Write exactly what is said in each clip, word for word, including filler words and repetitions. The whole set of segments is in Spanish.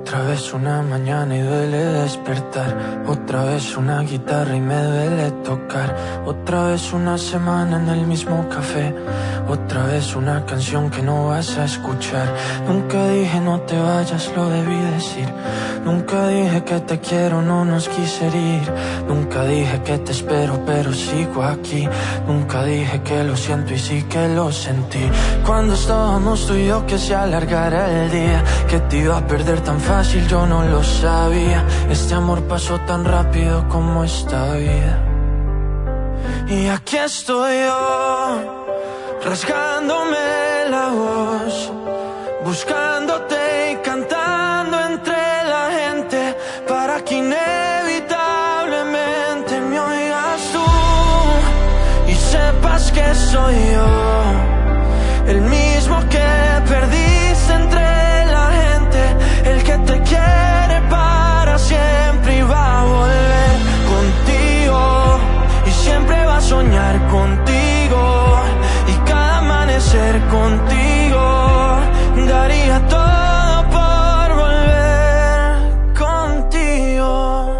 Otra vez una mañana y duele despertar. Otra vez una guitarra y me duele tocar. Otra vez una semana en el mismo café. Otra vez una canción que no vas a escuchar. Nunca dije no te vayas, lo debí decir. Nunca dije que te quiero, no nos quise herir. Nunca dije que te espero, pero sigo aquí. Nunca dije que lo siento y sí que lo sentí. Cuando estábamos tú y yo que se alargara el día, que te iba a perder tan fácil, yo no lo sabía. Este amor pasó tan rápido como esta vida. Y aquí estoy yo, rasgándome la voz, buscándote y cantando entre la gente, para que inevitablemente me oigas tú y sepas que soy yo, el mismo que perdiste entre la gente, el que te quiere para siempre y va a volver contigo y siempre va a soñar contigo y cada amanecer contigo daría todo por volver contigo.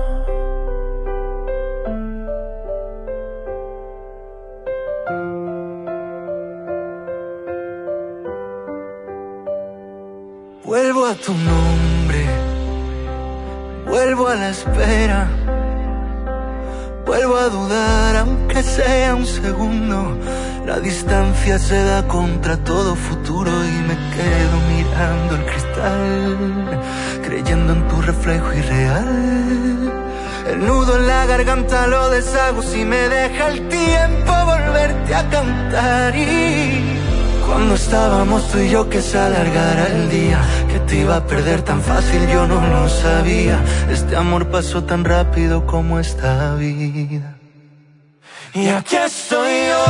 Vuelvo a tu nombre, vuelvo a la espera, vuelvo a dudar aunque sea un segundo. La distancia se da contra todo futuro y me quedo mirando el cristal, creyendo en tu reflejo irreal. El nudo en la garganta lo deshago si me deja el tiempo volverte a cantar. Y cuando estábamos tú y yo que se alargara el día, que te iba a perder tan fácil, yo no lo sabía. Este amor pasó tan rápido como esta vida. Y aquí estoy yo,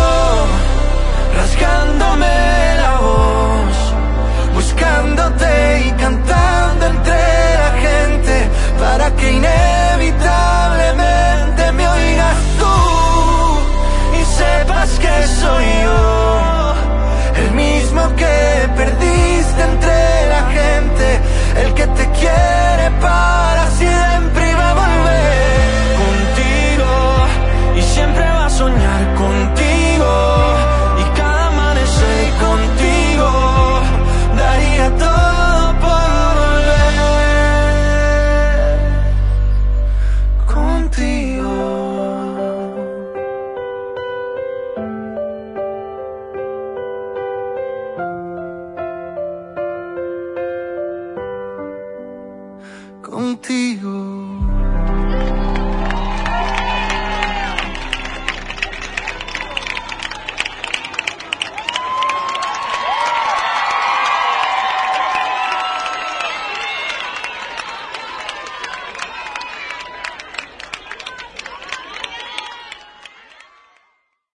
rasgándome la voz, buscándote y cantando entre